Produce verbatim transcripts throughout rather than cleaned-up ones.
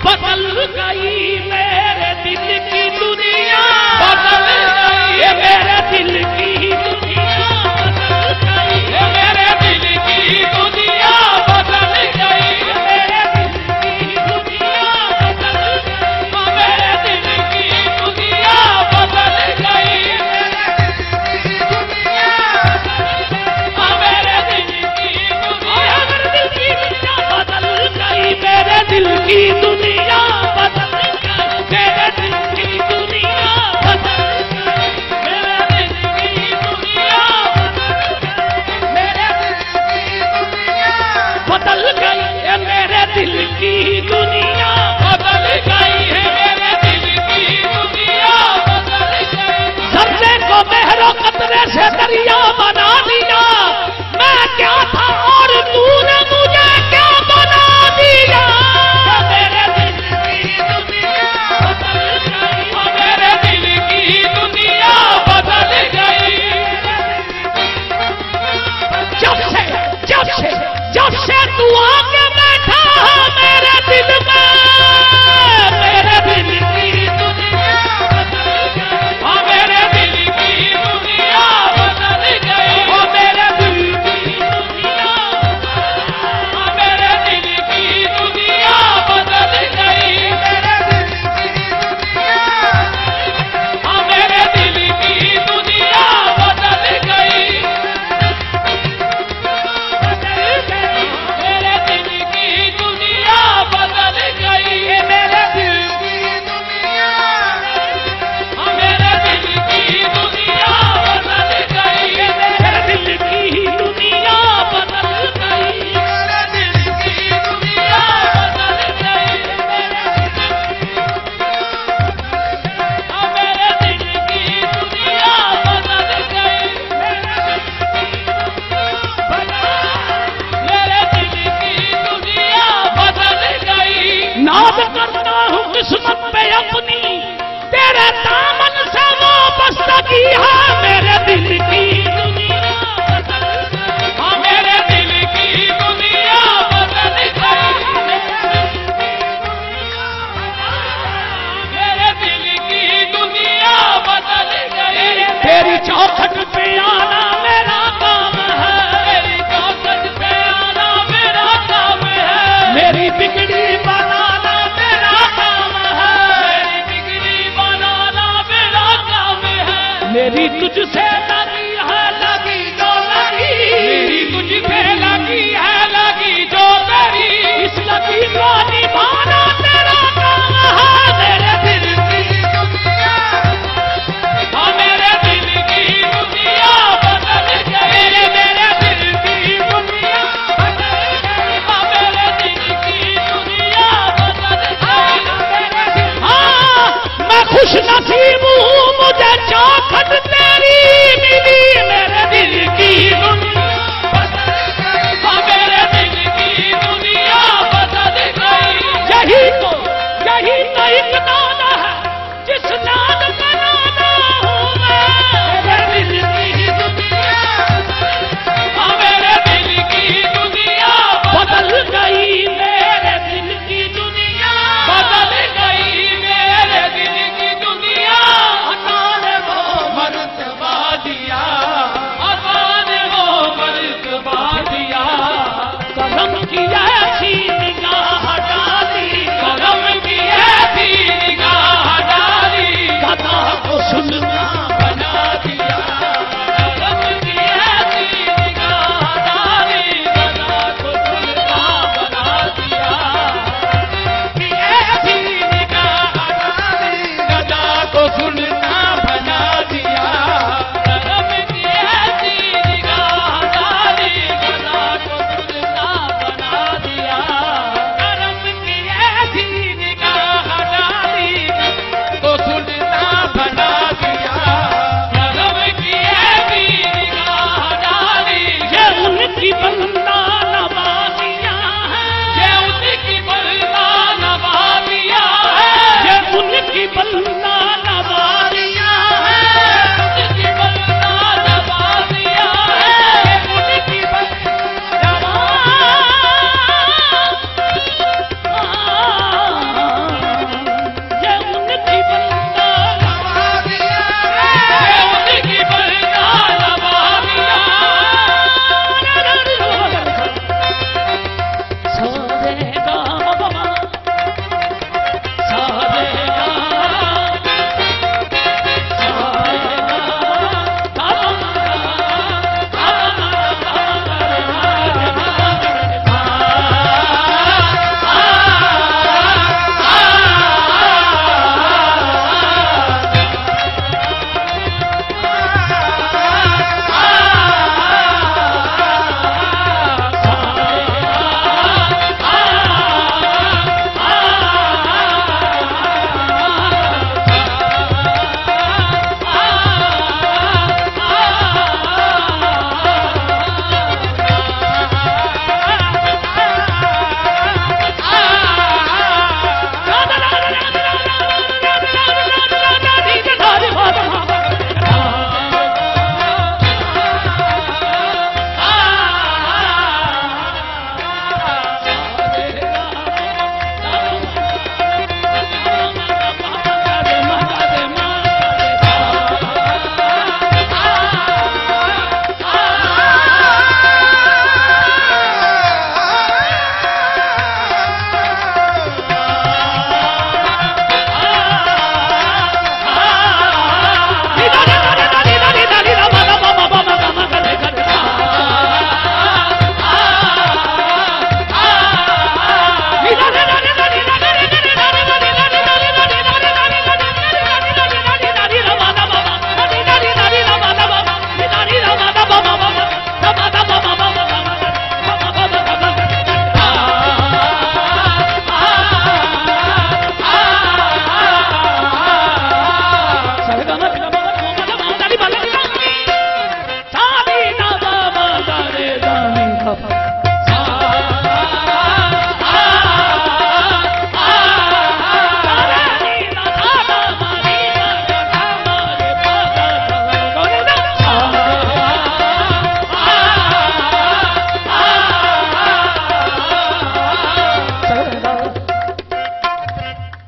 बदल गई मेरे दिल की दुनिया, बदल गई मेरे दिल की दुनिया, मेरे दिल की दुनिया बदल गई, मेरे दिल की दुनिया बदल गई, मेरे दिल की दुनिया बदल गई, मेरे दिल की दुनिया, मेरे दिल की दुनिया बदल गई, मेरे दिल की दुनिया बदल गई, मेरे दिल की दुनिया बदल गई, मेरे दिल की दुनिया बदल गई है, मेरे दिल की दुनिया बदल गई है, मेरे दिल की दुनिया बदल गई। झरने को मेहरो कतरे से दरिया बना दिया, मैं क्या था और तूने मुझे क्या बना दिया, मेरे दिल की दुनिया बदल गई, मेरे दिल की दुनिया बदल गई। जब से जब से जब से तू आके बैठा है मेरे दिल में, मेरे दिल की दुनिया बदल गई, मेरे दिल की दुनिया बदल गई,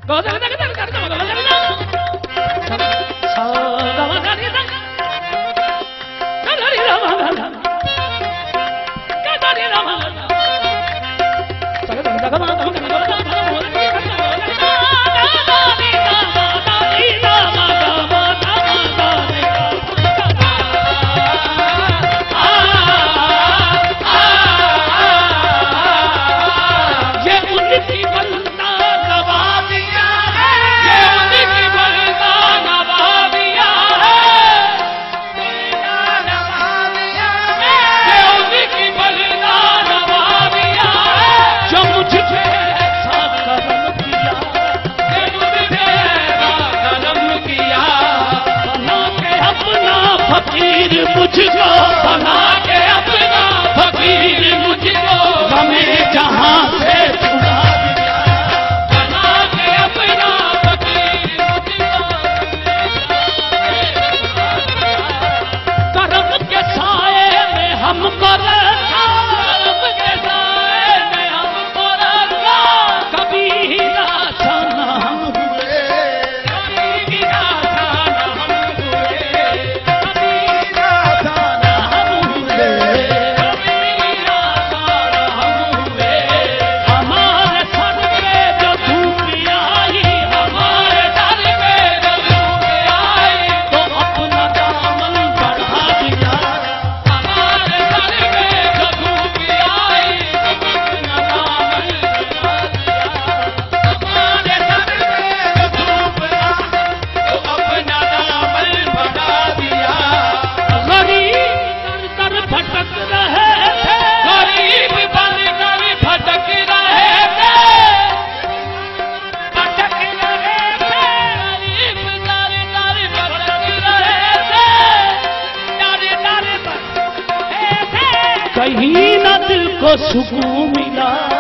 मुझको बना के अपना फकीर मुझको हमें जहां से छुड़ा दिया बना के अपना फकीर मुझको करम के साए में हमको रखा करम के साए में हमको रखा कभी ही नासान हम हुए कभी नासान हम हुए हमारे सर पे जो धूप आई हमारे सर पे जो धूप आई तो अपना दामन बढ़ा दिया हमारे सर पे जो धूप आई अपना दामन बढ़ा दिया हमारे सर पे जो धूप आई तो अपना दामन बढ़ा दिया गरीब कर भटक रहे थे गरीब बनकर भटक रहे थे भटक रहे थे गरीब दर दर भटक रहे थे दर दर भटक रहे थे कहीं न दिल को सुकून मिला